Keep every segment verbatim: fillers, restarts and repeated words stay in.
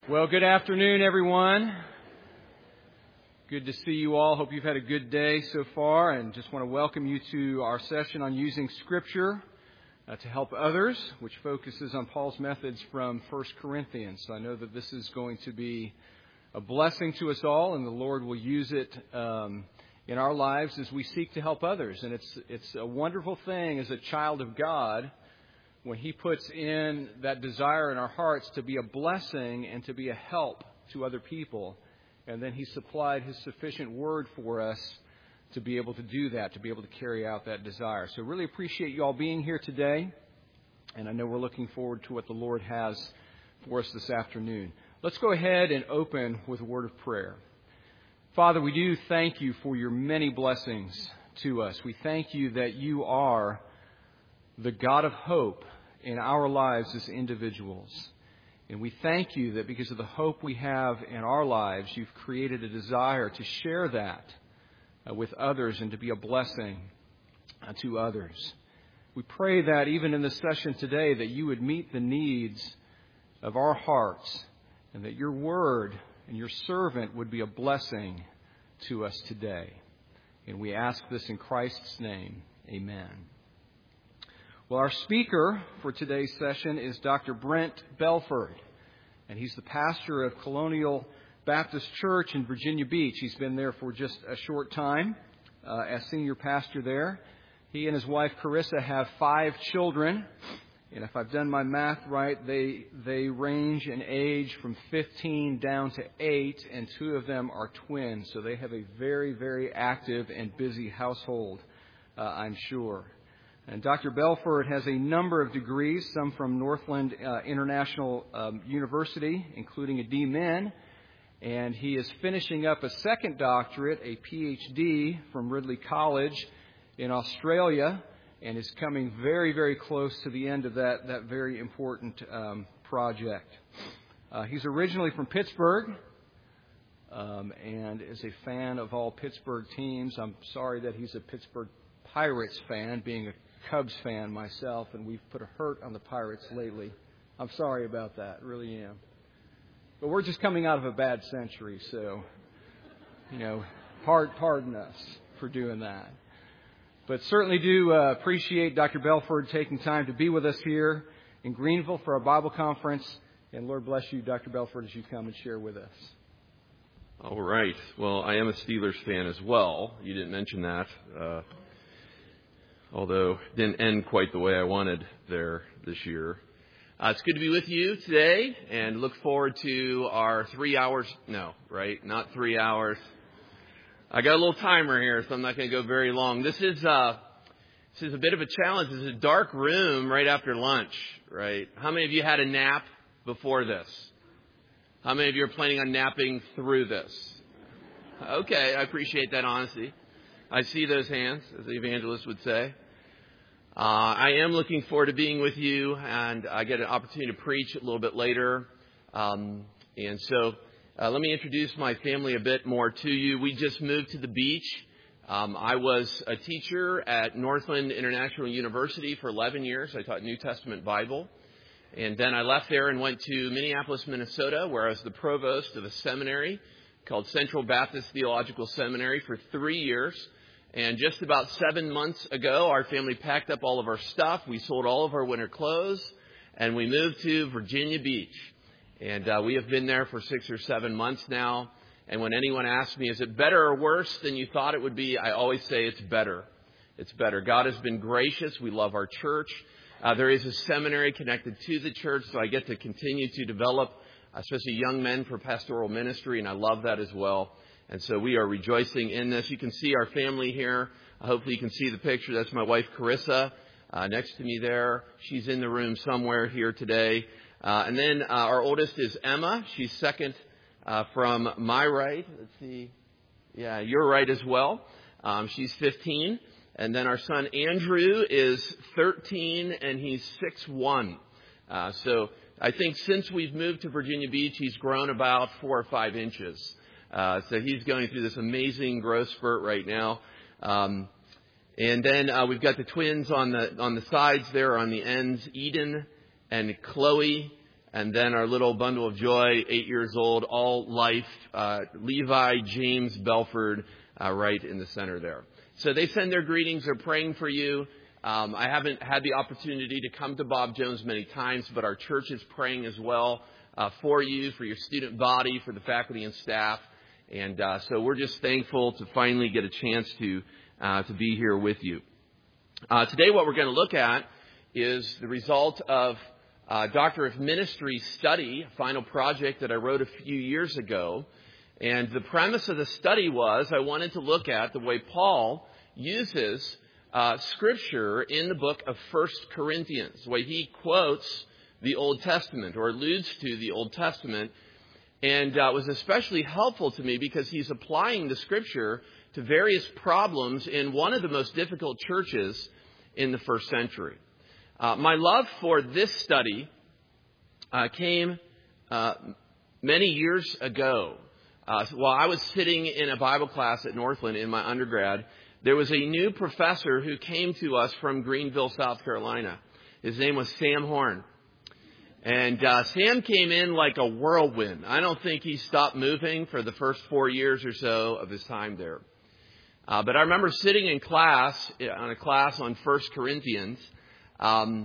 Well, good afternoon, everyone. Good to see you all. Hope you've had a good day so far, and just want to welcome you to our session on using Scripture uh, to help others, which focuses on Paul's methods from First Corinthians. So I know that this is going to be a blessing to us all, and the Lord will use it um, in our lives as we seek to help others. And it's it's a wonderful thing as a child of God when He puts in that desire in our hearts to be a blessing and to be a help to other people. And then He supplied His sufficient word for us to be able to do that, to be able to carry out that desire. So really appreciate you all being here today. And I know we're looking forward to what the Lord has for us this afternoon. Let's go ahead and open with a word of prayer. Father, we do thank You for Your many blessings to us. We thank You that You are the God of hope in our lives as individuals. And we thank You that because of the hope we have in our lives, You've created a desire to share that uh, with others and to be a blessing uh, to others. We pray that even in this session today that You would meet the needs of our hearts and that Your word and Your servant would be a blessing to us today. And we ask this in Christ's name. Amen. Well, our speaker for today's session is Doctor Brent Belford, and he's the pastor of Colonial Baptist Church in Virginia Beach. He's been there for just a short time uh, as senior pastor there. He and his wife, Carissa, have five children, and if I've done my math right, they they range in age from fifteen down to eight, and two of them are twins, so they have a very, very active and busy household, uh, I'm sure. And Doctor Belford has a number of degrees, some from Northland uh, International um, University, including a D Min, and he is finishing up a second doctorate, a P H D from Ridley College in Australia, and is coming very, very close to the end of that, that very important um, project. Uh, he's originally from Pittsburgh um, and is a fan of all Pittsburgh teams. I'm sorry that he's a Pittsburgh Pirates fan, being a Cubs fan myself, and we've put a hurt on the Pirates lately. I'm sorry about that, really am. But we're just coming out of a bad century, so, you know, pardon, pardon us for doing that. But certainly do uh, appreciate Doctor Belford taking time to be with us here in Greenville for our Bible conference. And Lord bless you, Doctor Belford, as you come and share with us. All right. Well, I am a Steelers fan as well. You didn't mention that. Uh Although it didn't end quite the way I wanted there this year. Uh, it's good to be with you today and look forward to our three hours. No, right? Not three hours. I got a little timer here, so I'm not going to go very long. This is, uh, this is a bit of a challenge. This is a dark room right after lunch, right? How many of you had a nap before this? How many of you are planning on napping through this? Okay, I appreciate that honesty. I see those hands, as the evangelist would say. Uh, I am looking forward to being with you, and I get an opportunity to preach a little bit later. Um, and so uh, let me introduce my family a bit more to you. We just moved to the beach. Um, I was a teacher at Northland International University for eleven years. I taught New Testament Bible. And then I left there and went to Minneapolis, Minnesota, where I was the provost of a seminary called Central Baptist Theological Seminary for three years. And just about seven months ago, our family packed up all of our stuff. We sold all of our winter clothes, and we moved to Virginia Beach. And uh, we have been there for six or seven months now. And when anyone asks me, is it better or worse than you thought it would be, I always say it's better. It's better. God has been gracious. We love our church. Uh, there is a seminary connected to the church, so I get to continue to develop, especially young men, for pastoral ministry, and I love that as well. And so we are rejoicing in this. You can see our family here. Uh, hopefully you can see the picture. That's my wife, Carissa, uh, next to me there. She's in the room somewhere here today. Uh, and then uh, our oldest is Emma. She's second uh, from my right. Let's see. Yeah, your right as well. Um, she's fifteen. And then our son, Andrew, is thirteen, and he's six one. Uh, so I think since we've moved to Virginia Beach, he's grown about four or five inches. Uh, so he's going through this amazing growth spurt right now. Um, and then uh, we've got the twins on the on the sides there, on the ends, Eden and Chloe. And then our little bundle of joy, eight years old, all life, uh, Levi James Belford, uh, right in the center there. So they send their greetings. They're praying for you. Um, I haven't had the opportunity to come to Bob Jones many times, but our church is praying as well uh, for you, for your student body, for the faculty and staff. And uh, so we're just thankful to finally get a chance to uh, to be here with you. Uh, today what we're going to look at is the result of Uh, Doctor of Ministry study, a final project that I wrote a few years ago. And the premise of the study was I wanted to look at the way Paul uses uh, Scripture in the book of First Corinthians, the way he quotes the Old Testament or alludes to the Old Testament. And uh, it was especially helpful to me because he's applying the Scripture to various problems in one of the most difficult churches in the first century. Uh, my love for this study uh, came uh, many years ago. Uh, while I was sitting in a Bible class at Northland in my undergrad, there was a new professor who came to us from Greenville, South Carolina. His name was Sam Horn. And uh, Sam came in like a whirlwind. I don't think he stopped moving for the first four years or so of his time there. Uh, but I remember sitting in class, on a class on First Corinthians, Um,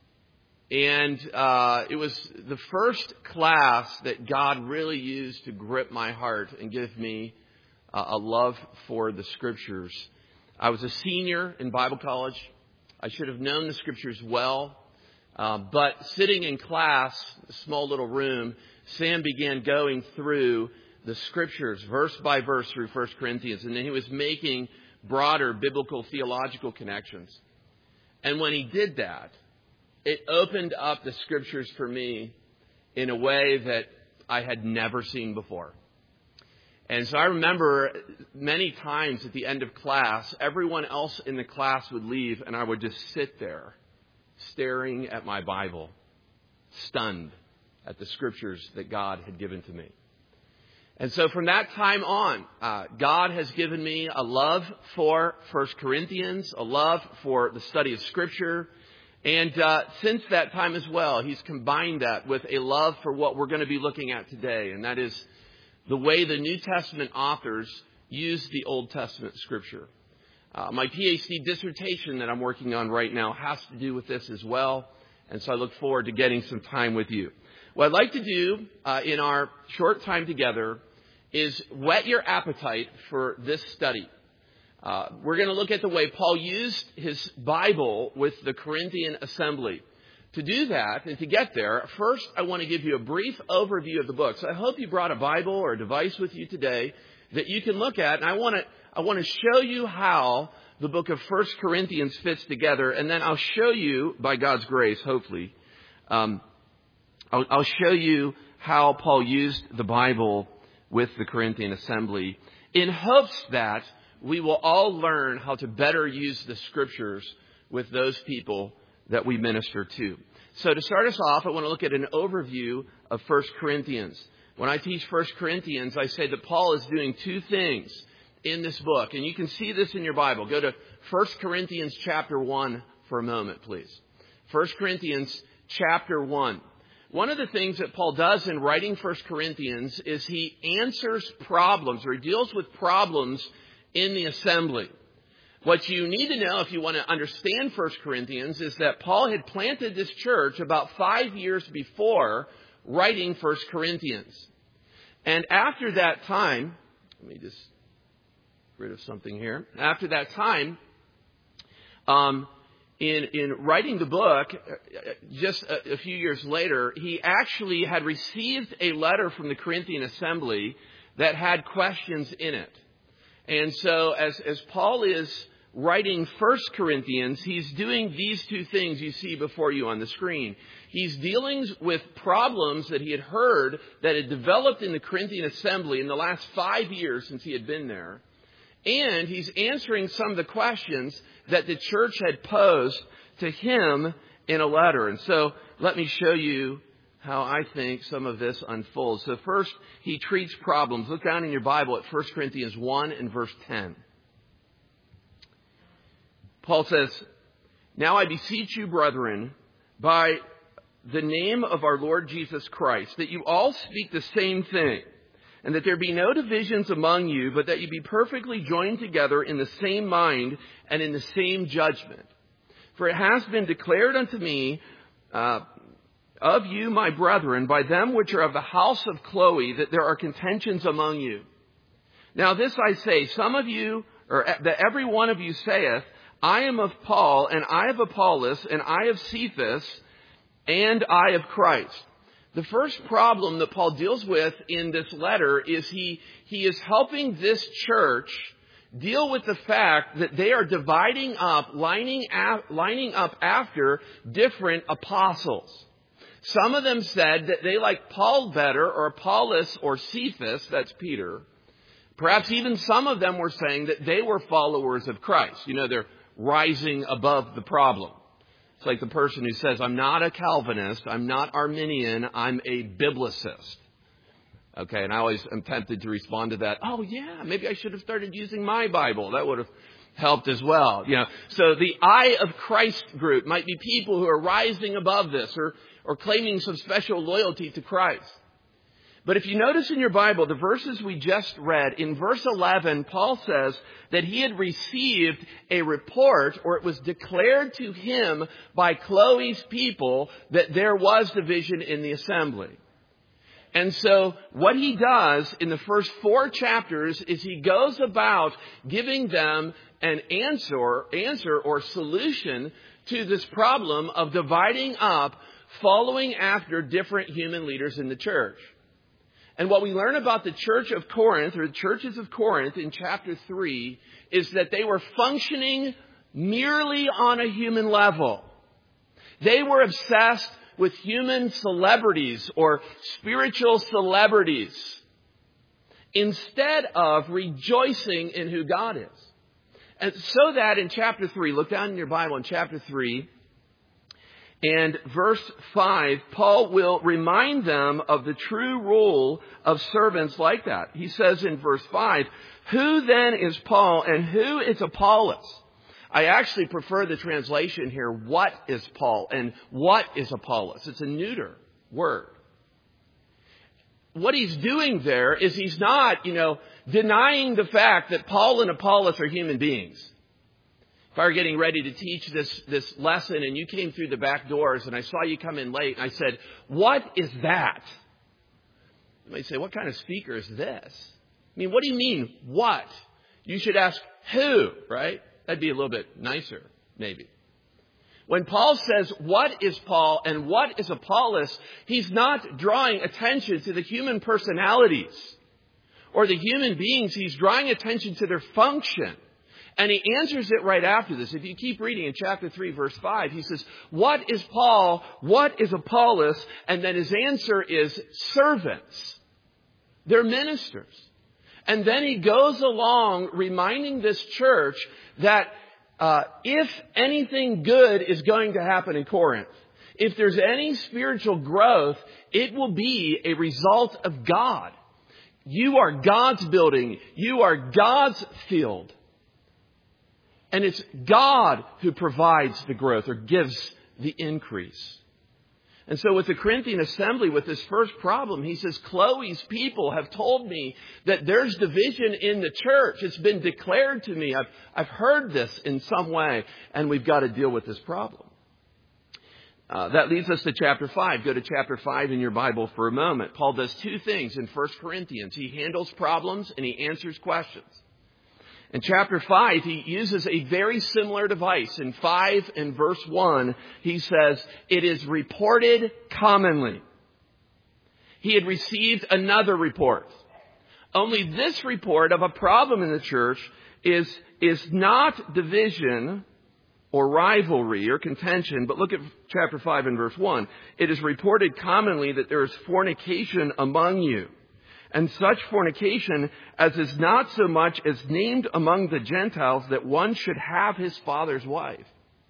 and uh, it was the first class that God really used to grip my heart and give me uh, a love for the Scriptures. I was a senior in Bible college. I should have known the Scriptures well. Uh, but sitting in class, a small little room, Sam began going through the Scriptures verse by verse through First Corinthians. And then he was making broader biblical theological connections. And when he did that, it opened up the Scriptures for me in a way that I had never seen before. And so I remember many times at the end of class, everyone else in the class would leave and I would just sit there staring at my Bible, stunned at the Scriptures that God had given to me. And so from that time on, uh, God has given me a love for First Corinthians, a love for the study of Scripture. And uh, since that time as well, He's combined that with a love for what we're going to be looking at today. And that is the way the New Testament authors use the Old Testament Scripture. Uh, my PhD dissertation that I'm working on right now has to do with this as well. And so I look forward to getting some time with you. What I'd like to do uh, in our short time together is whet your appetite for this study. Uh, we're going to look at the way Paul used his Bible with the Corinthian assembly. To do that and to get there, first I want to give you a brief overview of the book. So I hope you brought a Bible or a device with you today that you can look at. And I want to I want to show you how the book of First Corinthians fits together. And then I'll show you, by God's grace, hopefully, um, I'll, I'll show you how Paul used the Bible with the Corinthian assembly in hopes that we will all learn how to better use the Scriptures with those people that we minister to. So to start us off, I want to look at an overview of First Corinthians. When I teach First Corinthians, I say that Paul is doing two things in this book. And you can see this in your Bible. Go to First Corinthians chapter one for a moment, please. First Corinthians chapter one. One of the things that Paul does in writing First Corinthians is he answers problems, or he deals with problems in the assembly. What you need to know if you want to understand First Corinthians is that Paul had planted this church about five years before writing First Corinthians. And after that time, let me just get rid of something here. After that time, um, In, in writing the book, just a, a few years later, he actually had received a letter from the Corinthian assembly that had questions in it. And so as, as Paul is writing First Corinthians, he's doing these two things you see before you on the screen. He's dealing with problems that he had heard that had developed in the Corinthian assembly in the last five years since he had been there. And he's answering some of the questions that the church had posed to him in a letter. And so let me show you how I think some of this unfolds. So first, he treats problems. Look down in your Bible at First Corinthians one and verse ten. Paul says, "Now I beseech you, brethren, by the name of our Lord Jesus Christ, that you all speak the same thing, and that there be no divisions among you, but that you be perfectly joined together in the same mind and in the same judgment. For it has been declared unto me uh, of you, my brethren, by them which are of the house of Chloe, that there are contentions among you. Now this I say, some of you, or that every one of you saith, I am of Paul, and I of Apollos, and I of Cephas, and I of Christ. The first problem that Paul deals with in this letter is he, he is helping this church deal with the fact that they are dividing up, lining, ap, lining up after different apostles. Some of them said that they like Paul better, or Apollos, or Cephas, that's Peter. Perhaps even some of them were saying that they were followers of Christ. You know, they're rising above the problem. It's like the person who says, I'm not a Calvinist, I'm not Arminian, I'm a biblicist. Okay, and I always am tempted to respond to that, oh yeah, maybe I should have started using my Bible. That would have helped as well. You know, so the I of Christ group might be people who are rising above this or, or claiming some special loyalty to Christ. But if you notice in your Bible, the verses we just read, in verse eleven, Paul says that he had received a report, or it was declared to him by Chloe's people, that there was division in the assembly. And so what he does in the first four chapters is he goes about giving them an answer, answer or solution to this problem of dividing up, following after different human leaders in the church. And what we learn about the church of Corinth, or the churches of Corinth in chapter three, is that they were functioning merely on a human level. They were obsessed with human celebrities or spiritual celebrities instead of rejoicing in who God is. And so that in chapter three, look down in your Bible in chapter three, and verse five, Paul will remind them of the true role of servants like that. He says in verse five, who then is Paul and who is Apollos? I actually prefer the translation here, what is Paul and what is Apollos? It's a neuter word. What he's doing there is he's not, you know, denying the fact that Paul and Apollos are human beings. If I were getting ready to teach this, this lesson and you came through the back doors and I saw you come in late and I said, what is that? You might say, what kind of speaker is this? I mean, what do you mean, what? You should ask who, right? That'd be a little bit nicer, maybe. When Paul says, what is Paul and what is Apollos, he's not drawing attention to the human personalities or the human beings. He's drawing attention to their function. And he answers it right after this. If you keep reading in chapter three, verse five, he says, what is Paul? What is Apollos? And then his answer is servants. They're ministers. And then he goes along reminding this church that uh, if anything good is going to happen in Corinth, if there's any spiritual growth, it will be a result of God. You are God's building. You are God's field. And it's God who provides the growth or gives the increase. And so with the Corinthian assembly, with this first problem, he says, Chloe's people have told me that there's division in the church. It's been declared to me. I've, I've heard this in some way, and we've got to deal with this problem. Uh, that leads us to chapter five. Go to chapter five in your Bible for a moment. Paul does two things in First Corinthians. He handles problems and he answers questions. In chapter five, he uses a very similar device. In five and verse one, he says, it is reported commonly. He had received another report. Only this report of a problem in the church is, is not division or rivalry or contention. But look at chapter five and verse one. It is reported commonly that there is fornication among you. And such fornication as is not so much as named among the Gentiles that one should have his father's wife.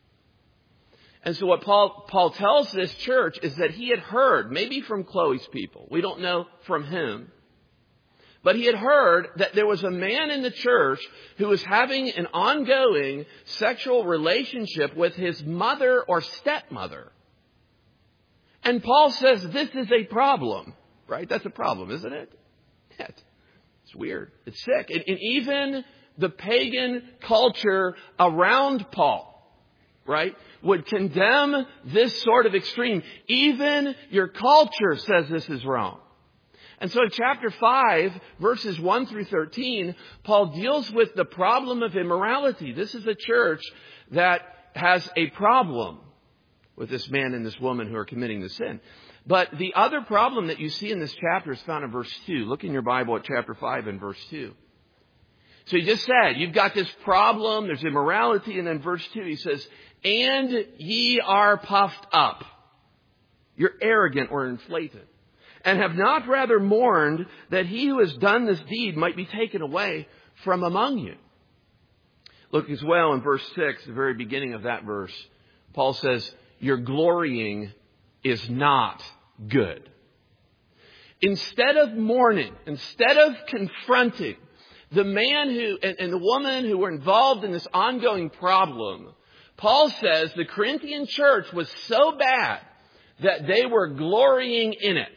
And so what Paul, Paul tells this church is that he had heard, maybe from Chloe's people, we don't know from whom, but he had heard that there was a man in the church who was having an ongoing sexual relationship with his mother or stepmother. And Paul says this is a problem, right? That's a problem, isn't it? Yeah, it's weird. It's sick. And, and even the pagan culture around Paul, right, would condemn this sort of extreme. Even your culture says this is wrong. And so in chapter five, verses one through thirteen, Paul deals with the problem of immorality. This is a church that has a problem with this man and this woman who are committing the sin. But the other problem that you see in this chapter is found in verse two. Look in your Bible at chapter five and verse two. So he just said, you've got this problem, there's immorality, and then verse two he says, and ye are puffed up. You're arrogant or inflated. And have not rather mourned that he who has done this deed might be taken away from among you. Look as well in verse six, the very beginning of that verse. Paul says, your glorying is not good. Instead of mourning, instead of confronting the man who and, and the woman who were involved in this ongoing problem, Paul says the Corinthian church was so bad that they were glorying in it.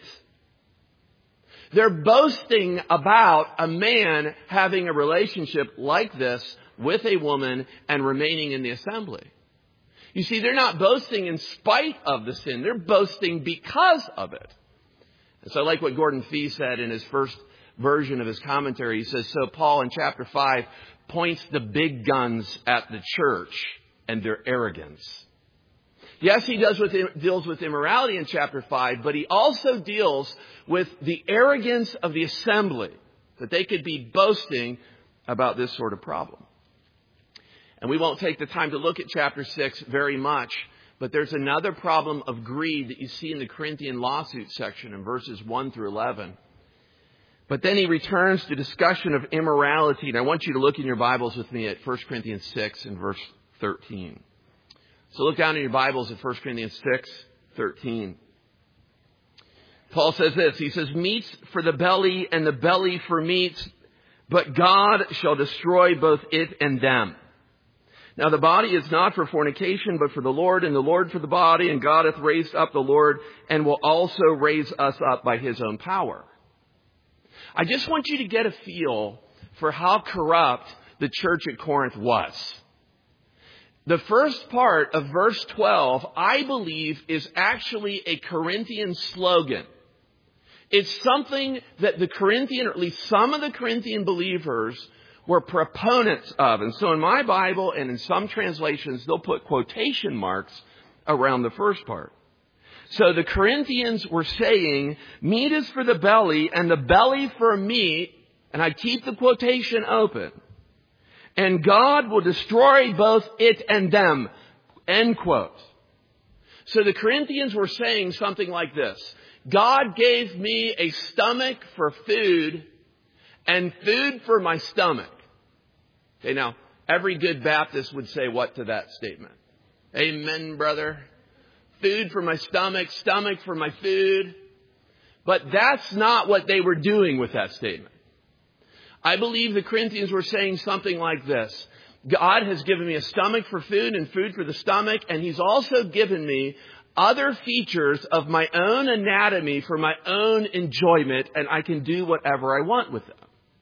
They're boasting about a man having a relationship like this with a woman and remaining in the assembly. You see, they're not boasting in spite of the sin. They're boasting because of it. And so I like what Gordon Fee said in his first version of his commentary. He says, so Paul in chapter five points the big guns at the church and their arrogance. Yes, he does with, deals with immorality in chapter five, but he also deals with the arrogance of the assembly, that they could be boasting about this sort of problem. And we won't take the time to look at chapter six very much, but there's another problem of greed that you see in the Corinthian lawsuit section in verses one through eleven. But then he returns to discussion of immorality, and I want you to look in your Bibles with me at First Corinthians six and verse thirteen. So look down in your Bibles at First Corinthians six, thirteen. Paul says this, he says, meats for the belly and the belly for meats, but God shall destroy both it and them. Now the body is not for fornication, but for the Lord, and the Lord for the body, and God hath raised up the Lord, and will also raise us up by his own power. I just want you to get a feel for how corrupt the church at Corinth was. The first part of verse twelve, I believe, is actually a Corinthian slogan. It's something that the Corinthian, or at least some of the Corinthian believers, were proponents of. And so in my Bible and in some translations, they'll put quotation marks around the first part. So the Corinthians were saying, meat is for the belly and the belly for meat, and I keep the quotation open, and God will destroy both it and them, end quote. So the Corinthians were saying something like this: God gave me a stomach for food and food for my stomach. Okay, now, every good Baptist would say what to that statement? Amen, brother. Food for my stomach, stomach for my food. But that's not what they were doing with that statement. I believe the Corinthians were saying something like this: God has given me a stomach for food and food for the stomach, and he's also given me other features of my own anatomy for my own enjoyment, and I can do whatever I want with them.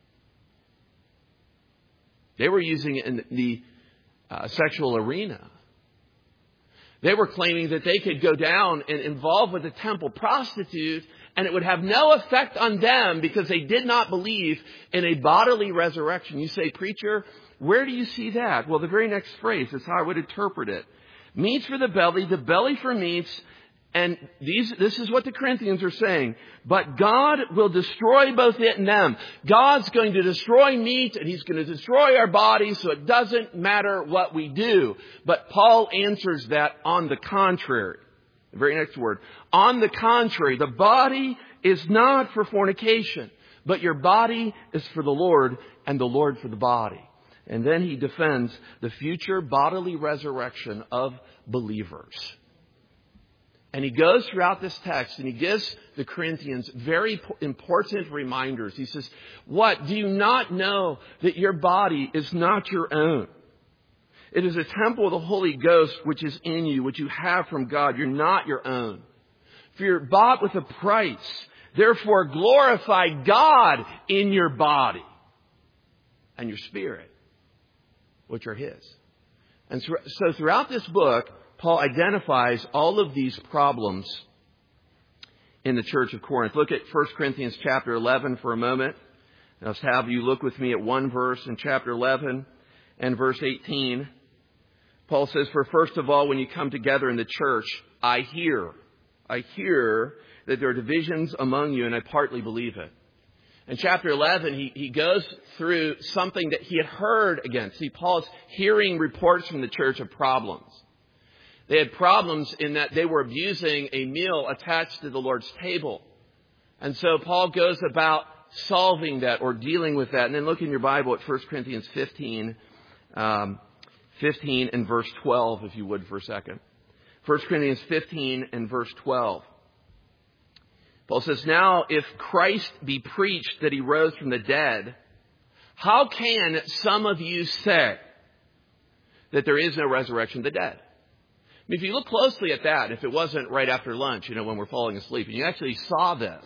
They were using it in the uh, sexual arena. They were claiming that they could go down and involve with a temple prostitute, and it would have no effect on them because they did not believe in a bodily resurrection. You say, preacher, where do you see that? Well, the very next phrase is how I would interpret it. Meats for the belly, the belly for meats. And these, this is what the Corinthians are saying. But God will destroy both it and them. God's going to destroy meat and he's going to destroy our bodies, so it doesn't matter what we do. But Paul answers that on the contrary. The very next word. On the contrary, the body is not for fornication, but your body is for the Lord, and the Lord for the body. And then he defends the future bodily resurrection of believers. And he goes throughout this text and he gives the Corinthians very important reminders. He says, what? Do you not know that your body is not your own? It is a temple of the Holy Ghost which is in you, which you have from God. You're not your own. For you're bought with a price. Therefore glorify God in your body and your spirit, which are His. And so throughout this book, Paul identifies all of these problems in the church of Corinth. Look at First Corinthians chapter eleven for a moment. I'll have you look with me at one verse in chapter eleven and verse eighteen. Paul says, for first of all, when you come together in the church, I hear, I hear that there are divisions among you, and I partly believe it. In chapter eleven, he, he goes through something that he had heard again. See, Paul's hearing reports from the church of problems. They had problems in that they were abusing a meal attached to the Lord's table. And so Paul goes about solving that or dealing with that. And then look in your Bible at First Corinthians fifteen, um, fifteen and verse twelve, if you would, for a second. First Corinthians fifteen and verse twelve. Paul says, now if Christ be preached that He rose from the dead, how can some of you say that there is no resurrection of the dead? I mean, if you look closely at that, if it wasn't right after lunch, you know, when we're falling asleep, and you actually saw this,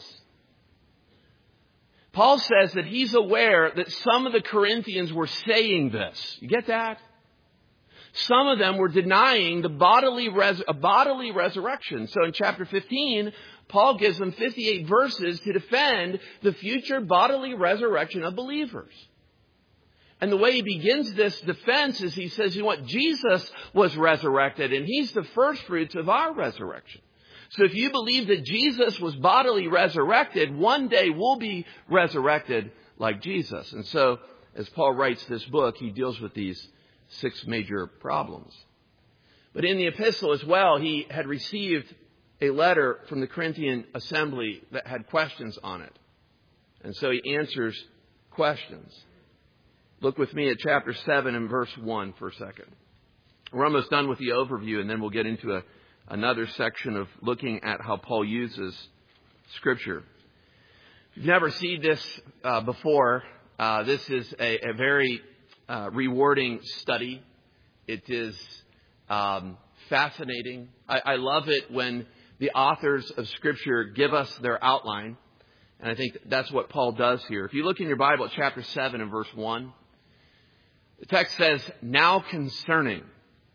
Paul says that he's aware that some of the Corinthians were saying this. You get that? Some of them were denying the bodily res- a bodily resurrection. So in chapter fifteen, Paul gives them fifty-eight verses to defend the future bodily resurrection of believers. And the way he begins this defense is he says, you know what, Jesus was resurrected, and He's the first fruits of our resurrection. So if you believe that Jesus was bodily resurrected, one day we'll be resurrected like Jesus. And so as Paul writes this book, he deals with these six major problems. But in the epistle as well, he had received a letter from the Corinthian assembly that had questions on it. And so he answers questions. Look with me at chapter seven and verse one for a second. We're almost done with the overview, and then we'll get into a, another section of looking at how Paul uses Scripture. If you've never seen this uh, before, uh, this is a, a very uh, rewarding study. It is um, fascinating. I, I love it when the authors of Scripture give us their outline. And I think that's what Paul does here. If you look in your Bible at chapter seven and verse one, the text says, now concerning.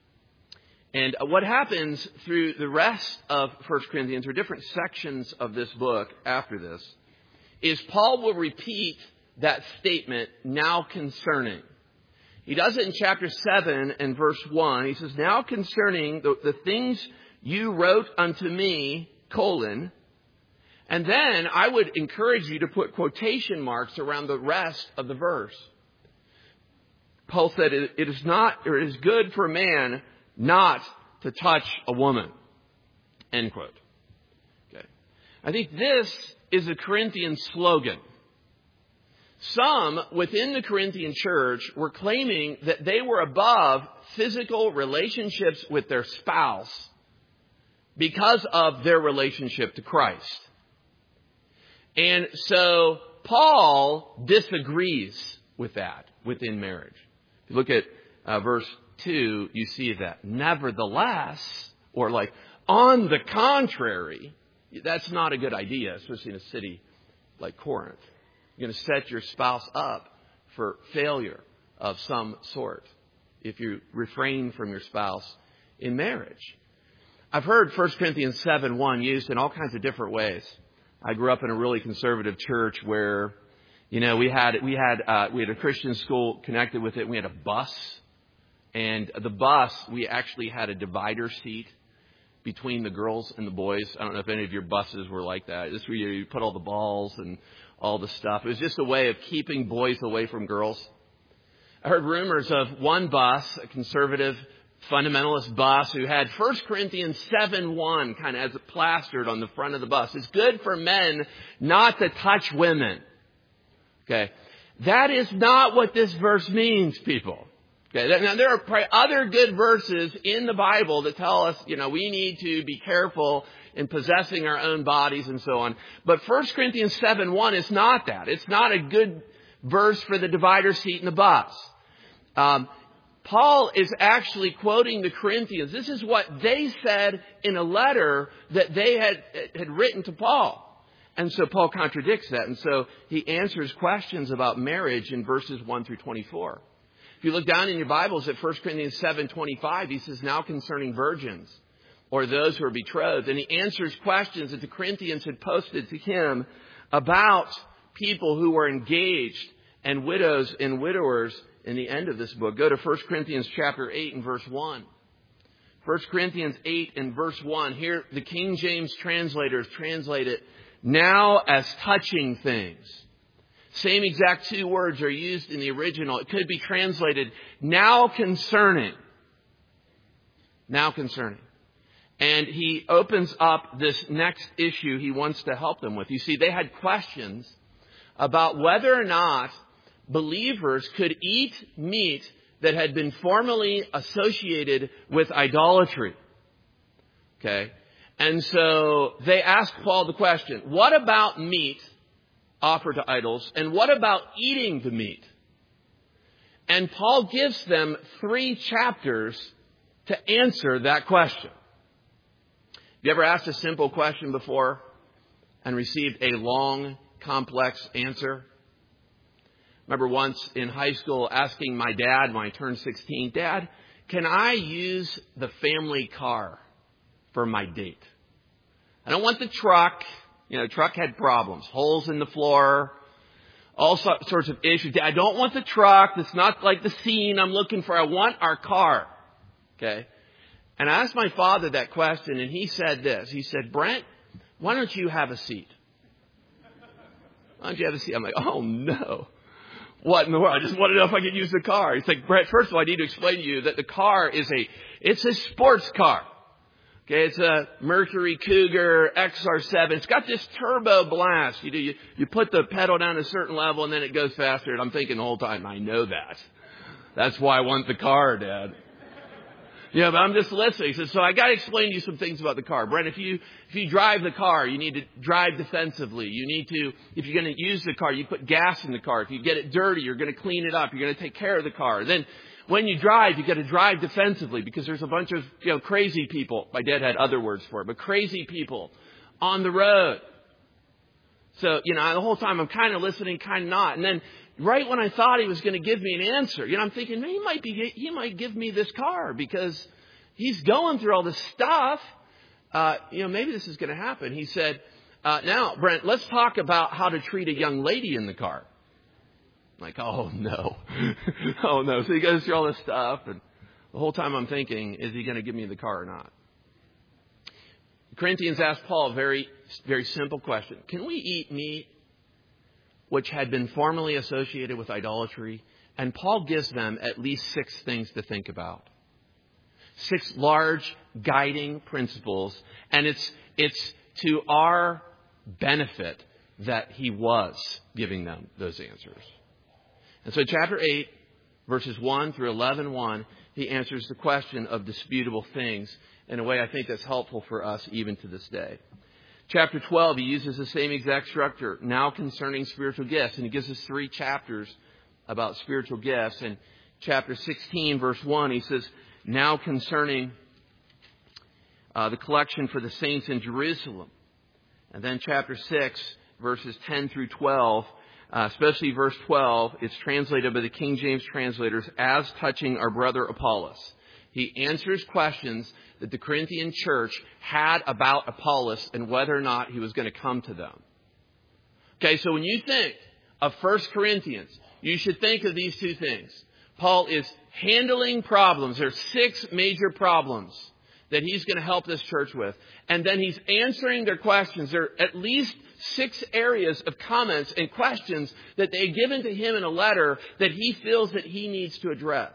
And what happens through the rest of First Corinthians, or different sections of this book after this, is Paul will repeat that statement, now concerning. He does it in chapter seven and verse one. He says, now concerning the, the things you wrote unto me, colon. And then I would encourage you to put quotation marks around the rest of the verse. Paul said, it is not, or it is good for a man not to touch a woman. End quote. Okay. I think this is a Corinthian slogan. Some within the Corinthian church were claiming that they were above physical relationships with their spouse because of their relationship to Christ. And so Paul disagrees with that within marriage. If you look at uh, verse two, you see that. Nevertheless, or like, on the contrary, that's not a good idea, especially in a city like Corinth. You're going to set your spouse up for failure of some sort if you refrain from your spouse in marriage. I've heard First Corinthians seven one used in all kinds of different ways. I grew up in a really conservative church where, you know, we had we had uh, we had a Christian school connected with it. We had a bus, and the bus we actually had a divider seat between the girls and the boys. I don't know if any of your buses were like that. This is where you put all the balls and all the stuff. It was just a way of keeping boys away from girls. I heard rumors of one bus, a conservative fundamentalist bus, who had First Corinthians seven one kind of as it plastered on the front of the bus. It's good for men not to touch women. Okay. That is not what this verse means, people. Okay. Now, there are probably other good verses in the Bible that tell us, you know, we need to be careful in possessing our own bodies and so on. But First Corinthians seven one is not that. It's not a good verse for the divider seat in the bus. Um, Paul is actually quoting the Corinthians. This is what they said in a letter that they had, had written to Paul. And so Paul contradicts that. And so he answers questions about marriage in verses one through twenty-four. If you look down in your Bibles at First Corinthians seven twenty-five, he says, now concerning virgins, or those who are betrothed. And he answers questions that the Corinthians had posted to him about people who were engaged and widows and widowers in the end of this book. Go to First Corinthians chapter eight and verse one. First Corinthians eight and verse one. Here, the King James translators translate it, now as touching things. Same exact two words are used in the original. It could be translated, now concerning. Now concerning. And he opens up this next issue he wants to help them with. You see, they had questions about whether or not believers could eat meat that had been formerly associated with idolatry. Okay? And so they asked Paul the question, what about meat offered to idols? And what about eating the meat? And Paul gives them three chapters to answer that question. Have you ever asked a simple question before and received a long, complex answer? Remember once in high school asking my dad when I turned sixteen, Dad, can I use the family car for my date? I don't want the truck. You know, the truck had problems, holes in the floor, all sorts of issues. I don't want the truck. It's not like the scene I'm looking for. I want our car. Okay. And I asked my father that question, and he said this. He said, Brent, why don't you have a seat? Why don't you have a seat? I'm like, oh, no. What in the world? I just want to know if I could use the car. He's like, Brent, first of all, I need to explain to you that the car is a, it's a sports car. Okay, it's a Mercury Cougar X R seven. It's got this turbo blast. You do, you, you put the pedal down a certain level and then it goes faster. And I'm thinking the whole time, I know that. That's why I want the car, Dad. Yeah, but I'm just listening. He says, so I got to explain to you some things about the car. Brent, if you, if you drive the car, you need to drive defensively. You need to, if you're going to use the car, you put gas in the car. If you get it dirty, you're going to clean it up. You're going to take care of the car. Then when you drive, you got to drive defensively because there's a bunch of, you know, crazy people. My dad had other words for it, but crazy people on the road. So, you know, the whole time I'm kind of listening, kind of not. And then right when I thought he was going to give me an answer, you know, I'm thinking, he might be, he might give me this car because he's going through all this stuff. Uh, you know, maybe this is going to happen. He said, uh, now, Brent, let's talk about how to treat a young lady in the car. I'm like, oh no. oh no. So he goes through all this stuff. And the whole time I'm thinking, is he going to give me the car or not? The Corinthians asked Paul a very, very simple question. Can we eat meat which had been formerly associated with idolatry? And Paul gives them at least six things to think about. Six large guiding principles. And it's, it's to our benefit that he was giving them those answers. And so chapter eight, verses one through eleven one, he answers the question of disputable things in a way I think that's helpful for us even to this day. Chapter twelve, he uses the same exact structure, now concerning spiritual gifts. And he gives us three chapters about spiritual gifts. And chapter sixteen, verse one, he says, now concerning uh, the collection for the saints in Jerusalem. And then chapter six, verses ten through twelve, uh, especially verse twelve, it's translated by the King James translators as touching our brother Apollos. He answers questions that the Corinthian church had about Apollos and whether or not he was going to come to them. Okay, so when you think of First Corinthians, you should think of these two things. Paul is handling problems. There's six major problems that he's going to help this church with. And then he's answering their questions. There are at least six areas of comments and questions that they've given to him in a letter that he feels that he needs to address.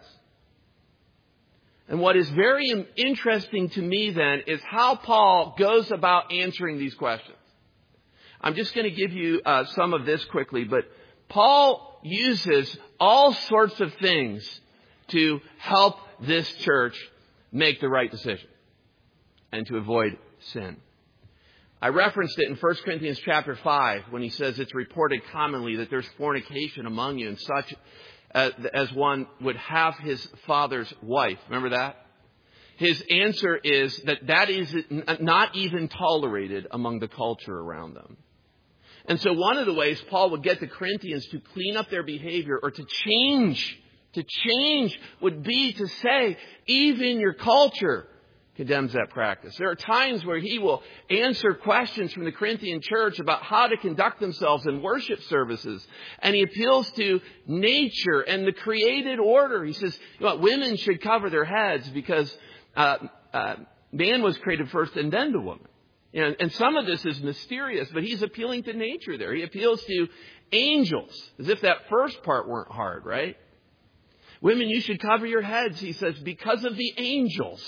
And what is very interesting to me then is how Paul goes about answering these questions. I'm just going to give you uh, some of this quickly, but Paul uses all sorts of things to help this church make the right decision and to avoid sin. I referenced it in First Corinthians chapter five when he says it's reported commonly that there's fornication among you and such uh, as one would have his father's wife. Remember that? His answer is that that is not even tolerated among the culture around them. And so one of the ways Paul would get the Corinthians to clean up their behavior or to change, to change would be to say, even your culture condemns that practice. There are times where he will answer questions from the Corinthian church about how to conduct themselves in worship services. And he appeals to nature and the created order. He says, you know what, women should cover their heads because uh, uh, man was created first and then the woman. You know, and some of this is mysterious, but he's appealing to nature there. He appeals to angels, as if that first part weren't hard, right? Women, you should cover your heads, he says, because of the angels.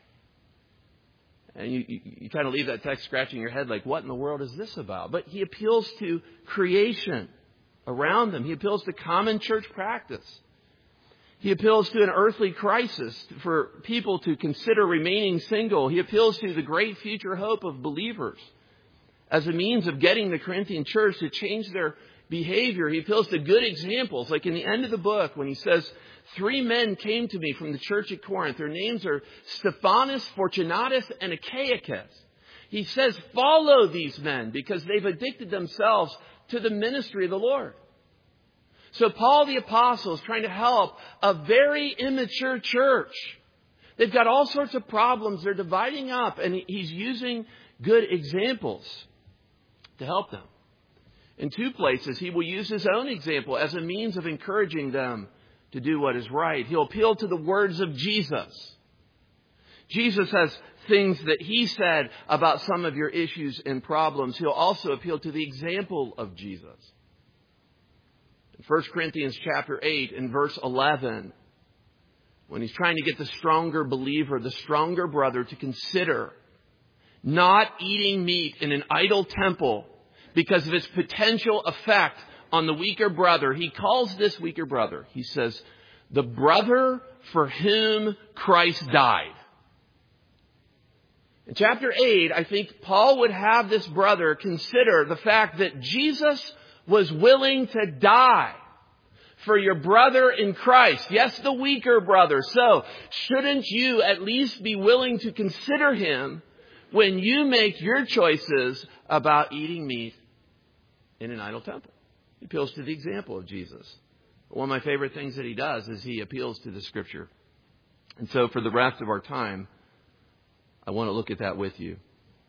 And you, you, you kind of leave that text scratching your head like, what in the world is this about? But he appeals to creation around them. He appeals to common church practice. He appeals to an earthly crisis for people to consider remaining single. He appeals to the great future hope of believers as a means of getting the Corinthian church to change their behavior. He appeals to good examples, like in the end of the book when he says, three men came to me from the church at Corinth. Their names are Stephanas, Fortunatus, and Achaicus. He says, follow these men because they've addicted themselves to the ministry of the Lord. So Paul the Apostle is trying to help a very immature church. They've got all sorts of problems. They're dividing up, and he's using good examples to help them. In two places, he will use his own example as a means of encouraging them to do what is right. He'll appeal to the words of Jesus. Jesus has things that he said about some of your issues and problems. He'll also appeal to the example of Jesus. In First Corinthians chapter eight and verse eleven, when he's trying to get the stronger believer, the stronger brother, to consider not eating meat in an idol temple because of its potential effect on the weaker brother, he calls this weaker brother, he says, the brother for whom Christ died. In chapter eight, I think Paul would have this brother consider the fact that Jesus was willing to die for your brother in Christ. Yes, the weaker brother. So, shouldn't you at least be willing to consider him when you make your choices about eating meat in an idol temple? He appeals to the example of Jesus. One of my favorite things that he does is he appeals to the Scripture. And so for the rest of our time, I want to look at that with you.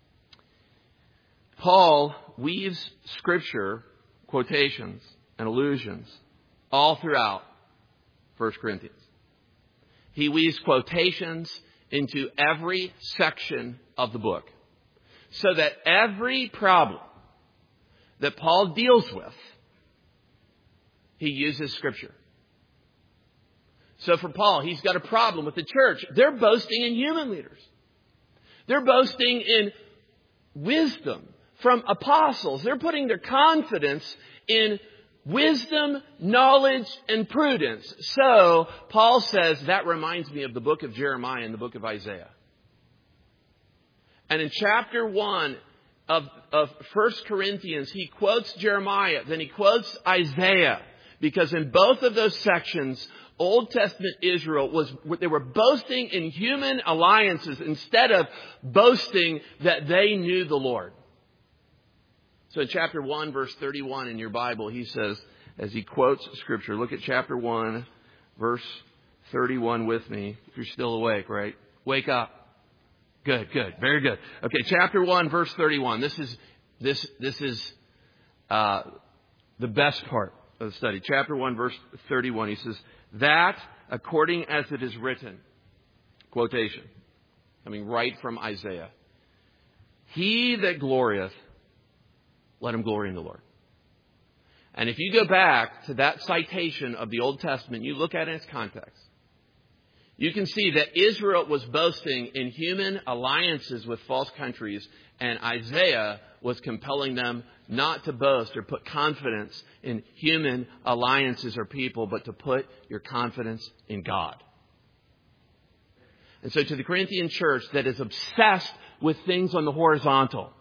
Paul weaves Scripture, quotations, and allusions all throughout First Corinthians. He weaves quotations into every section of the book so that every problem that Paul deals with, he uses Scripture. So for Paul, he's got a problem with the church. They're boasting in human leaders. They're boasting in wisdom from apostles. They're putting their confidence in wisdom, knowledge, and prudence. So Paul says, that reminds me of the book of Jeremiah and the book of Isaiah. And in chapter one of, of First Corinthians, he quotes Jeremiah, then he quotes Isaiah. Because in both of those sections, Old Testament Israel was, they were boasting in human alliances instead of boasting that they knew the Lord. So in chapter one, verse thirty-one in your Bible, he says, as he quotes Scripture, look at chapter one, verse thirty-one with me. If you're still awake, right? Wake up. Good, good, very good. Okay, chapter one, verse thirty-one. This is, this, this is, uh, the best part of the study. Chapter one, verse thirty-one, he says, that according as it is written, quotation, coming right from Isaiah, he that glorieth, let him glory in the Lord. And if you go back to that citation of the Old Testament, you look at it in its context, you can see that Israel was boasting in human alliances with false countries, and Isaiah was compelling them not to boast or put confidence in human alliances or people, but to put your confidence in God. And so to the Corinthian church that is obsessed with things on the horizontal,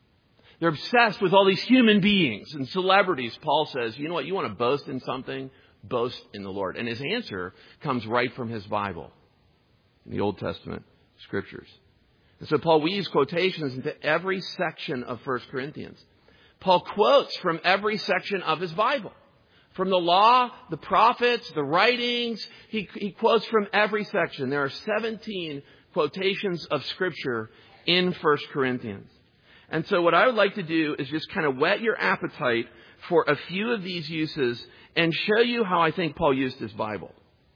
they're obsessed with all these human beings and celebrities. Paul says, you know what, you want to boast in something? boast in the Lord? And his answer comes right from his Bible, in the Old Testament scriptures. And so Paul weaves quotations into every section of First Corinthians. Paul quotes from every section of his Bible. From the law, the prophets, the writings, he, he quotes from every section. There are seventeen quotations of Scripture in First Corinthians. And so what I would like to do is just kind of whet your appetite for a few of these uses and show you how I think Paul used his Bible.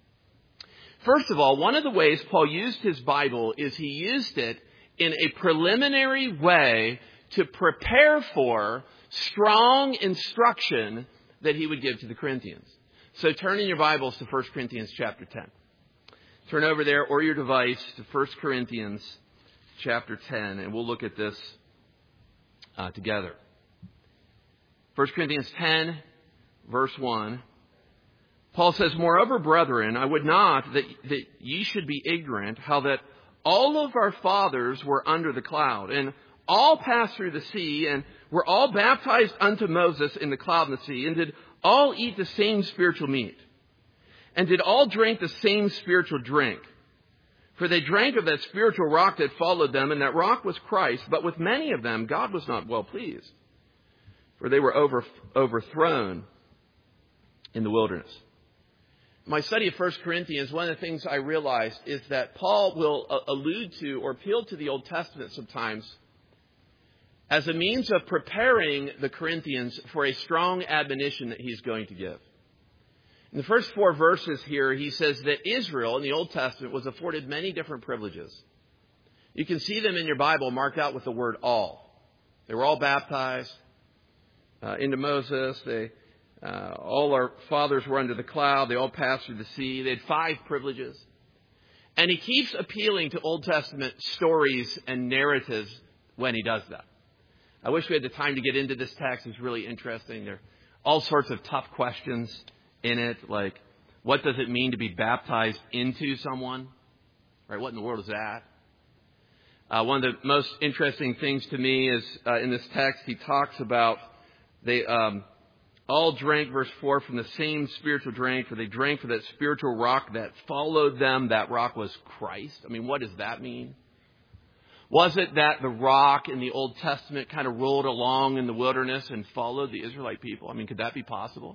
First of all, one of the ways Paul used his Bible is he used it in a preliminary way to prepare for strong instruction that he would give to the Corinthians. So turn in your Bibles to First Corinthians chapter ten. Turn over there or your device to First Corinthians chapter ten, and we'll look at this uh, together. First Corinthians ten, verse one. Paul says, "Moreover, brethren, I would not that, that ye should be ignorant how that all of our fathers were under the cloud, and all passed through the sea, and were all baptized unto Moses in the cloud and the sea, and did all eat the same spiritual meat, and did all drink the same spiritual drink. For they drank of that spiritual rock that followed them, and that rock was Christ. But with many of them God was not well pleased, for they were over, overthrown in the wilderness." My study of First Corinthians, one of the things I realized is that Paul will allude to or appeal to the Old Testament sometimes as a means of preparing the Corinthians for a strong admonition that he's going to give. In the first four verses here, he says that Israel in the Old Testament was afforded many different privileges. You can see them in your Bible marked out with the word all. They were all baptized uh, into Moses. They, uh, all our fathers were under the cloud. They all passed through the sea. They had five privileges. And he keeps appealing to Old Testament stories and narratives when he does that. I wish we had the time to get into this text. It's really interesting. There are all sorts of tough questions in it, like what does it mean to be baptized into someone? Right? What in the world is that? Uh, one of the most interesting things to me is uh, in this text, he talks about they um, all drank, verse four, from the same spiritual drink, for they drank from that spiritual rock that followed them. That rock was Christ. I mean, what does that mean? Was it that the rock in the Old Testament kind of rolled along in the wilderness and followed the Israelite people? I mean, could that be possible?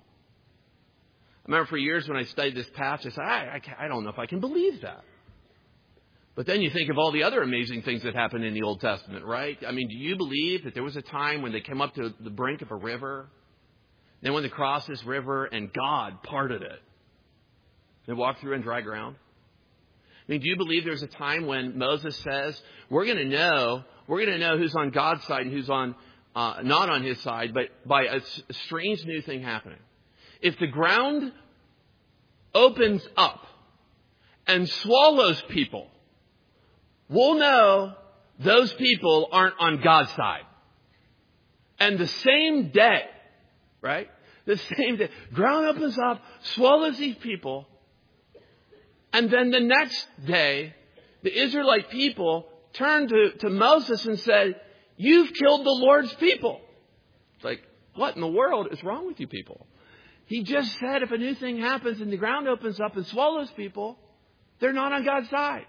I remember for years when I studied this passage, I said, I, I, I don't know if I can believe that. But then you think of all the other amazing things that happened in the Old Testament, right? I mean, do you believe that there was a time when they came up to the brink of a river? Then when they crossed this river and God parted it. They walked through on dry ground. I mean, do you believe there's a time when Moses says, we're going to know, we're going to know who's on God's side and who's on uh, not on his side, but by a, a strange new thing happening. If the ground opens up and swallows people, we'll know those people aren't on God's side. And the same day, right? The same day, ground opens up, swallows these people. And then the next day, the Israelite people turned to, to Moses and said, "You've killed the Lord's people." It's like, what in the world is wrong with you people? He just said if a new thing happens and the ground opens up and swallows people, they're not on God's side.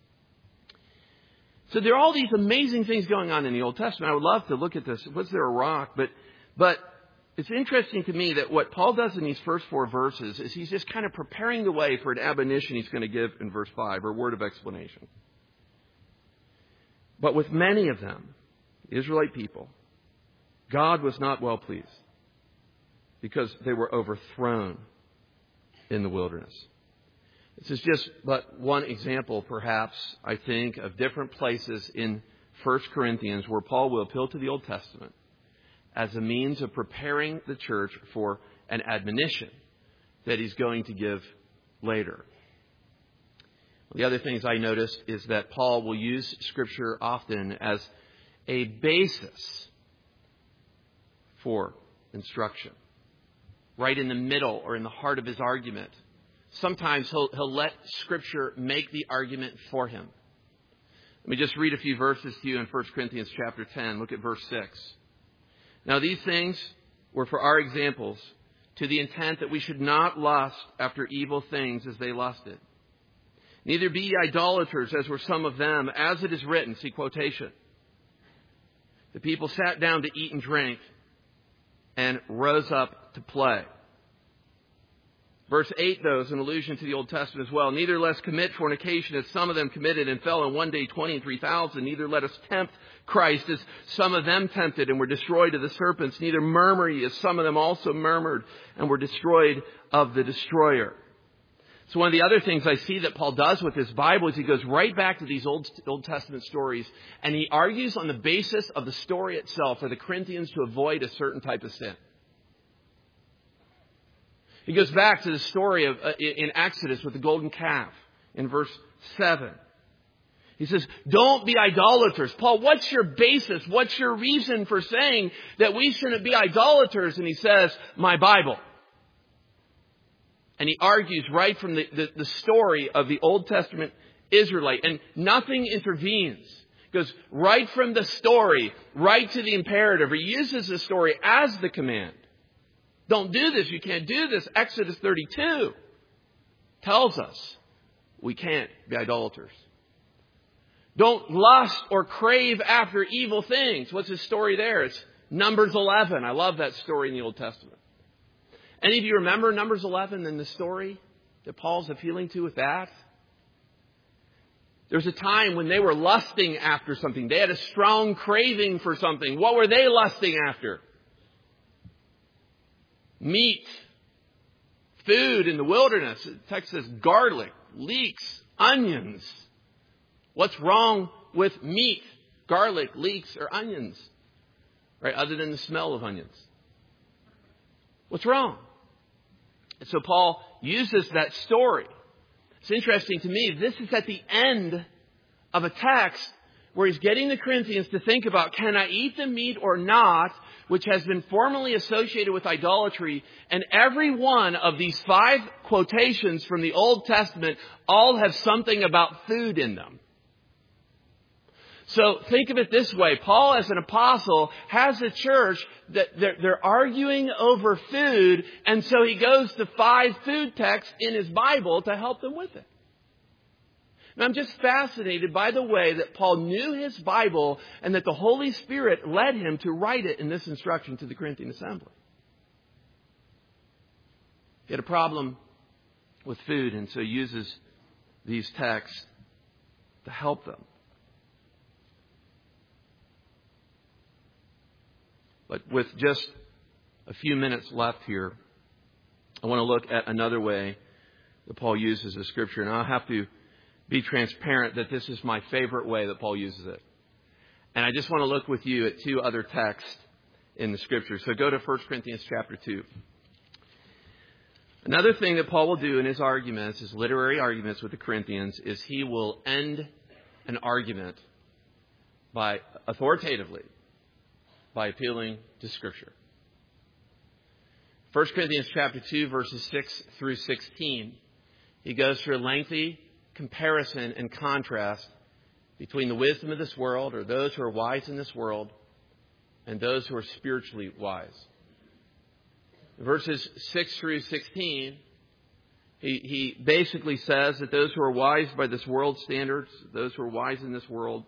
So there are all these amazing things going on in the Old Testament. I would love to look at this. Was there a rock? But, but it's interesting to me that what Paul does in these first four verses is he's just kind of preparing the way for an admonition he's going to give in verse five, or a word of explanation. But with many of them, the Israelite people, God was not well pleased because they were overthrown in the wilderness. This is just but one example, perhaps, I think, of different places in First Corinthians where Paul will appeal to the Old Testament as a means of preparing the church for an admonition that he's going to give later. The other things I noticed is that Paul will use Scripture often as a basis for instruction, right in the middle or in the heart of his argument. Sometimes he'll, he'll let Scripture make the argument for him. Let me just read a few verses to you in First Corinthians chapter ten. Look at verse six. Now these things were for our examples, to the intent that we should not lust after evil things as they lusted. Neither be ye idolaters, as were some of them, as it is written." See quotation. "The people sat down to eat and drink and rose up to play." Verse eight, though, is an allusion to the Old Testament as well. "Neither let us commit fornication, as some of them committed and fell in one day twenty and three thousand. Neither let us tempt Christ, as some of them tempted and were destroyed of the serpents. Neither murmur ye, as some of them also murmured and were destroyed of the destroyer." So one of the other things I see that Paul does with his Bible is he goes right back to these Old, Old Testament stories, and he argues on the basis of the story itself for the Corinthians to avoid a certain type of sin. He goes back to the story of uh, in Exodus with the golden calf in verse seven. He says, "Don't be idolaters." Paul, what's your basis? What's your reason for saying that we shouldn't be idolaters? And he says, "My Bible." And he argues right from the, the, the story of the Old Testament Israelite. And nothing intervenes. It goes right from the story, right to the imperative. He uses the story as the command. Don't do this. You can't do this. Exodus thirty-two tells us we can't be idolaters. Don't lust or crave after evil things. What's his story there? It's Numbers eleven. I love that story in the Old Testament. Any of you remember Numbers eleven and the story that Paul's appealing to with that? There was a time when they were lusting after something. They had a strong craving for something. What were they lusting after? Meat. Food in the wilderness. The text says garlic, leeks, onions. What's wrong with meat, garlic, leeks, or onions? Right? Other than the smell of onions. What's wrong? And so Paul uses that story. It's interesting to me. This is at the end of a text where he's getting the Corinthians to think about, can I eat the meat or not, which has been formerly associated with idolatry. And every one of these five quotations from the Old Testament all have something about food in them. So think of it this way. Paul, as an apostle, has a church that they're, they're arguing over food. And so he goes to five food texts in his Bible to help them with it. And I'm just fascinated by the way that Paul knew his Bible and that the Holy Spirit led him to write it in this instruction to the Corinthian assembly. He had a problem with food, and so he uses these texts to help them. But with just a few minutes left here, I want to look at another way that Paul uses the Scripture. And I'll have to be transparent that this is my favorite way that Paul uses it. And I just want to look with you at two other texts in the Scripture. So go to First Corinthians chapter two. Another thing that Paul will do in his arguments, his literary arguments with the Corinthians, is he will end an argument by authoritatively by appealing to Scripture. First Corinthians chapter two, verses six through sixteen. He goes through a lengthy comparison and contrast between the wisdom of this world, or those who are wise in this world, and those who are spiritually wise. Verses six through sixteen, he, he basically says that those who are wise by this world's standards, those who are wise in this world,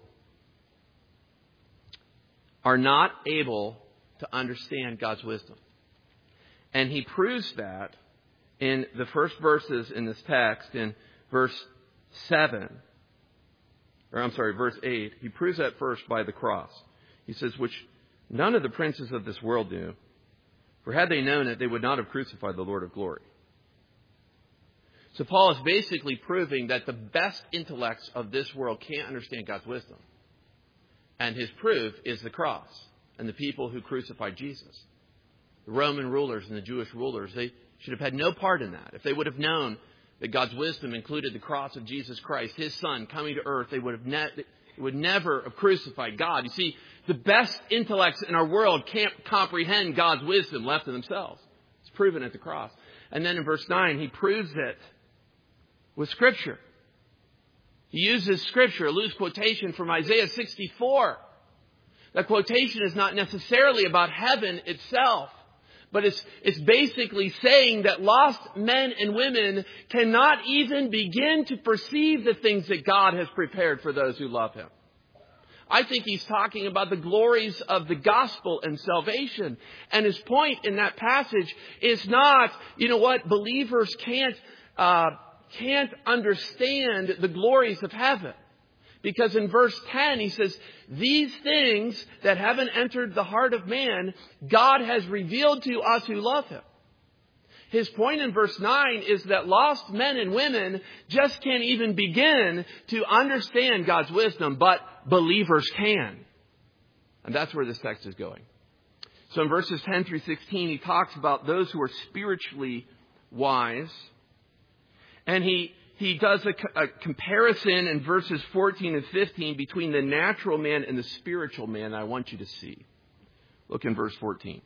are not able to understand God's wisdom. And he proves that in the first verses in this text, in verse seven, or I'm sorry, verse eight. He proves that first by the cross. He says, which none of the princes of this world knew, for had they known it, they would not have crucified the Lord of glory. So Paul is basically proving that the best intellects of this world can't understand God's wisdom. And his proof is the cross and the people who crucified Jesus. The Roman rulers and the Jewish rulers, they should have had no part in that. If they would have known that God's wisdom included the cross of Jesus Christ, his Son coming to earth, they would have ne- they would never have crucified God. You see, the best intellects in our world can't comprehend God's wisdom left to themselves. It's proven at the cross. And then in verse nine, he proves it with Scripture. He uses Scripture, a loose quotation from Isaiah sixty-four. That quotation is not necessarily about heaven itself, But it's, it's basically saying that lost men and women cannot even begin to perceive the things that God has prepared for those who love Him. I think he's talking about the glories of the gospel and salvation. And his point in that passage is not, you know what, believers can't, uh, can't understand the glories of heaven. Because in verse ten, he says, these things that haven't entered the heart of man, God has revealed to us who love Him. His point in verse nine is that lost men and women just can't even begin to understand God's wisdom, but believers can. And that's where this text is going. So in verses ten through sixteen, he talks about those who are spiritually wise. And he He does a, a comparison in verses fourteen and fifteen between the natural man and the spiritual man I want you to see. Look in verse fourteen.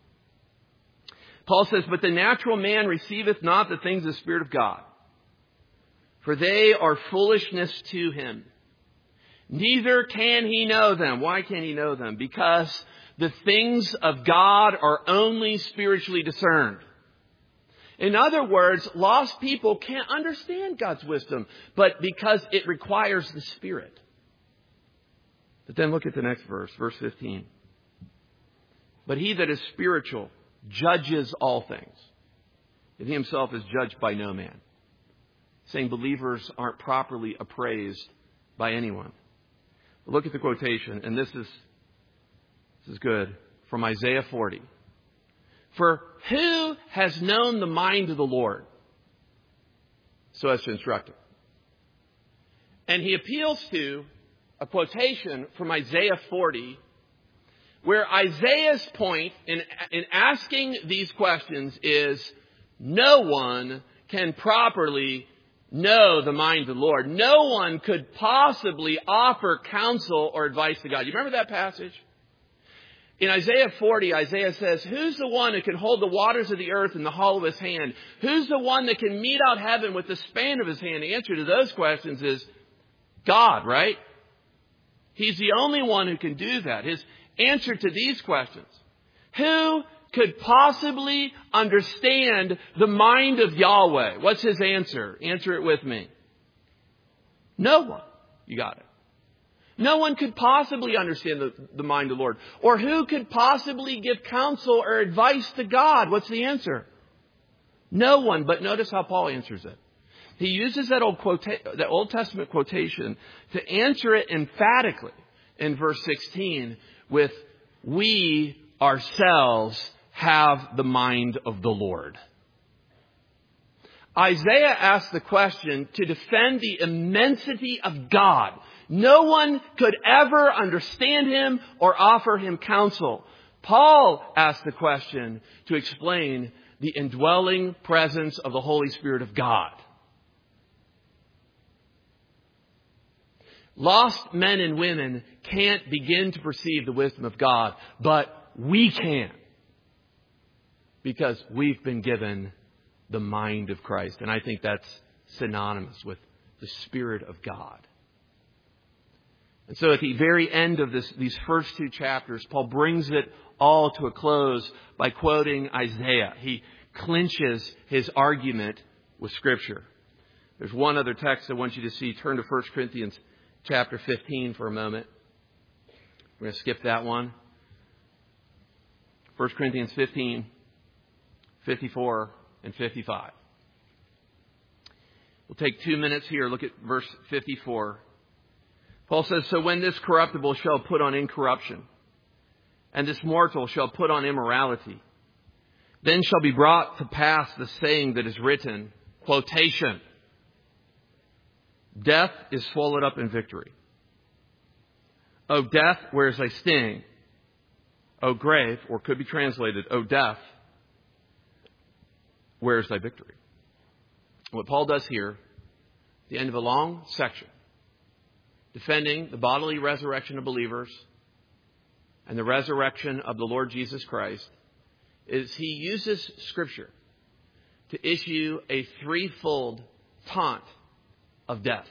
Paul says, but the natural man receiveth not the things of the Spirit of God, for they are foolishness to him. Neither can he know them. Why can't he know them? Because the things of God are only spiritually discerned. In other words, lost people can't understand God's wisdom, but because it requires the Spirit. But then look at the next verse, verse fifteen. But he that is spiritual judges all things, and he himself is judged by no man. Saying believers aren't properly appraised by anyone. Look at the quotation, and this is, this is good, from Isaiah forty. For who has known the mind of the Lord so as to instruct him? And he appeals to a quotation from Isaiah forty, where Isaiah's point in, in asking these questions is no one can properly know the mind of the Lord. No one could possibly offer counsel or advice to God. You remember that passage? In Isaiah forty, Isaiah says, who's the one who can hold the waters of the earth in the hollow of his hand? Who's the one that can mete out heaven with the span of his hand? The answer to those questions is God, right? He's the only one who can do that. His answer to these questions: who could possibly understand the mind of Yahweh? What's his answer? Answer it with me. No one. You got it. No one could possibly understand the, the mind of the Lord. Or who could possibly give counsel or advice to God? What's the answer? No one. But notice how Paul answers it. He uses that old quota- that Old Testament quotation to answer it emphatically in verse sixteen with, we ourselves have the mind of the Lord. Isaiah asked the question to defend the immensity of God. No one could ever understand him or offer him counsel. Paul asked the question to explain the indwelling presence of the Holy Spirit of God. Lost men and women can't begin to perceive the wisdom of God, but we can, because we've been given the mind of Christ. And I think that's synonymous with the Spirit of God. And so at the very end of this, these first two chapters, Paul brings it all to a close by quoting Isaiah. He clinches his argument with Scripture. There's one other text I want you to see. Turn to First Corinthians chapter fifteen for a moment. We're going to skip that one. First Corinthians fifteen, fifty-four, and fifty-five. We'll take two minutes here. Look at verse fifty-four. Paul says, so when this corruptible shall put on incorruption, and this mortal shall put on immorality, then shall be brought to pass the saying that is written, quotation, death is swallowed up in victory. O death, where is thy sting? O grave, or could be translated, O death, where is thy victory? What Paul does here, at the end of a long section, defending the bodily resurrection of believers and the resurrection of the Lord Jesus Christ, is he uses Scripture to issue a threefold taunt of death.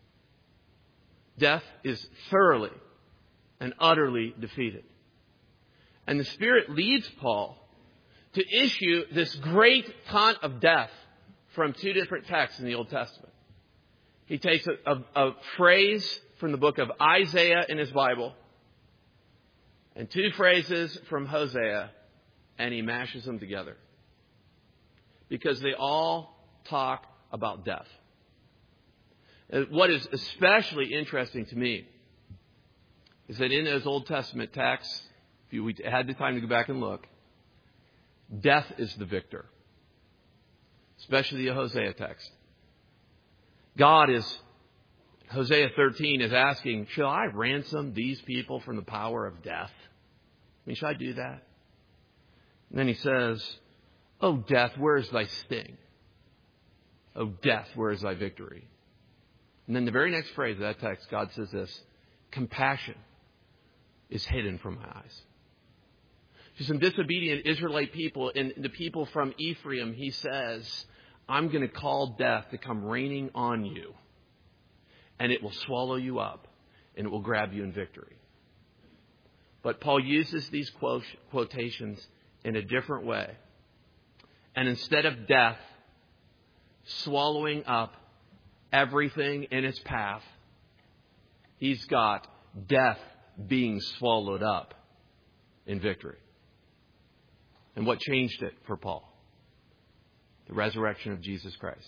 Death is thoroughly and utterly defeated. And the Spirit leads Paul to issue this great taunt of death from two different texts in the Old Testament. He takes a, a, a phrase from the book of Isaiah in his Bible and two phrases from Hosea, and he mashes them together because they all talk about death. And what is especially interesting to me is that in those Old Testament texts, if you had the time to go back and look, death is the victor, especially the Hosea text. God is, Hosea thirteen is asking, shall I ransom these people from the power of death? I mean, should I do that? And then he says, oh, death, where is thy sting? Oh, death, where is thy victory? And then the very next phrase of that text, God says this, compassion is hidden from my eyes. To some disobedient Israelite people and the people from Ephraim, he says, I'm going to call death to come raining on you, and it will swallow you up, and it will grab you in victory. But Paul uses these quotations in a different way. And instead of death swallowing up everything in its path, he's got death being swallowed up in victory. And what changed it for Paul? The resurrection of Jesus Christ.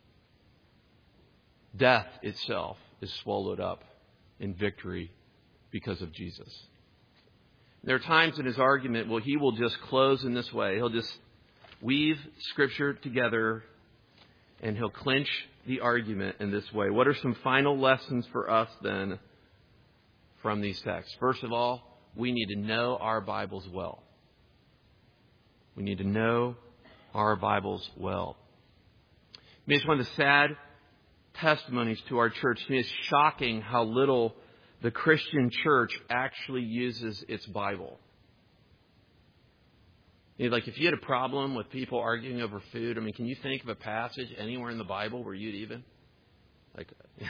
Death itself is swallowed up in victory because of Jesus. There are times in his argument where he will just close in this way. He'll just weave Scripture together and he'll clinch the argument in this way. What are some final lessons for us then from these texts? First of all, we need to know our Bibles well. We need to know our Bibles well. I mean, it's one of the sad testimonies to our church. To me, it's shocking how little the Christian church actually uses its Bible. You know, like if you had a problem with people arguing over food, I mean, can you think of a passage anywhere in the Bible where you'd even? Like, yeah.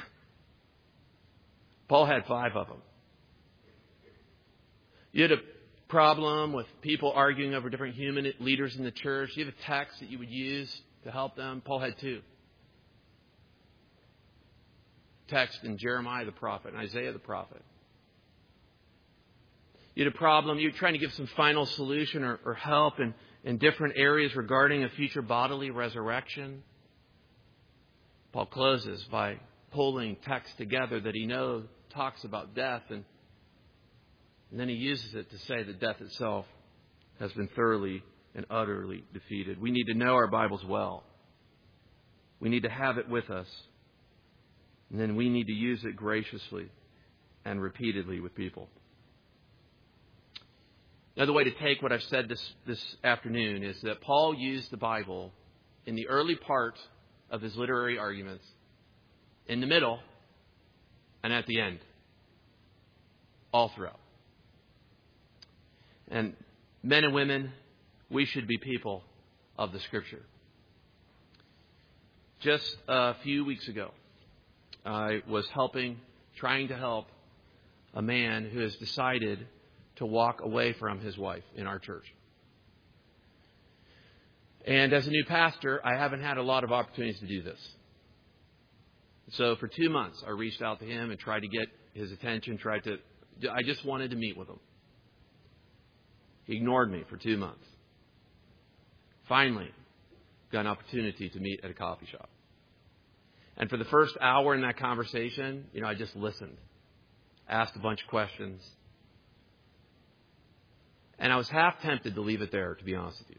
Paul had five of them. You had a problem with people arguing over different human leaders in the church. You have a text that you would use to help them. Paul had two. Text in Jeremiah the prophet and Isaiah the prophet. You had a problem. You're trying to give some final solution or, or help in, in different areas regarding a future bodily resurrection. Paul closes by pulling text together that he knows talks about death, and, and then he uses it to say that death itself has been thoroughly and utterly defeated. We need to know our Bibles well. We need to have it with us. And then we need to use it graciously and repeatedly with people. Another way to take what I've said this, this afternoon is that Paul used the Bible in the early part of his literary arguments, in the middle, and at the end. All throughout. And men and women, we should be people of the Scripture. Just a few weeks ago, I was helping, trying to help a man who has decided to walk away from his wife in our church. And as a new pastor, I haven't had a lot of opportunities to do this. So for two months, I reached out to him and tried to get his attention, tried to, I just wanted to meet with him. He ignored me for two months. Finally, got an opportunity to meet at a coffee shop. And for the first hour in that conversation, you know, I just listened, asked a bunch of questions. And I was half tempted to leave it there, to be honest with you.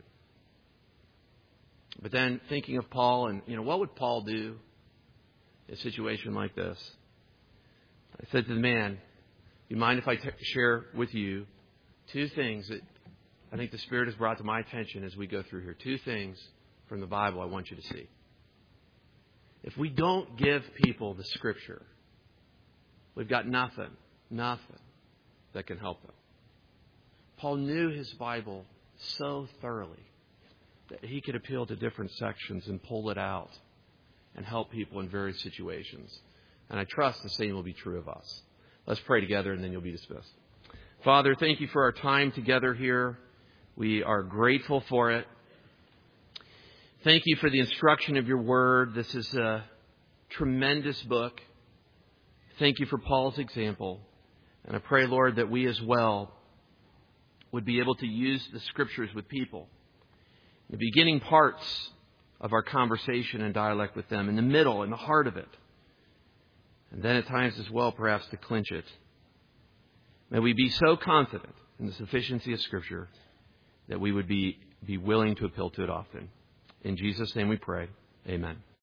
But then thinking of Paul and, you know, what would Paul do in a situation like this? I said to the man, do you mind if I t- share with you two things that I think the Spirit has brought to my attention as we go through here? Two things from the Bible I want you to see. If we don't give people the Scripture, we've got nothing, nothing that can help them. Paul knew his Bible so thoroughly that he could appeal to different sections and pull it out and help people in various situations. And I trust the same will be true of us. Let's pray together and then you'll be dismissed. Father, thank you for our time together here. We are grateful for it. Thank you for the instruction of your word. This is a tremendous book. Thank you for Paul's example. And I pray, Lord, that we as well would be able to use the Scriptures with people. The beginning parts of our conversation and dialect with them, in the middle, in the heart of it. And then at times as well, perhaps to clinch it. May we be so confident in the sufficiency of Scripture that we would be, be willing to appeal to it often. In Jesus' name we pray. Amen.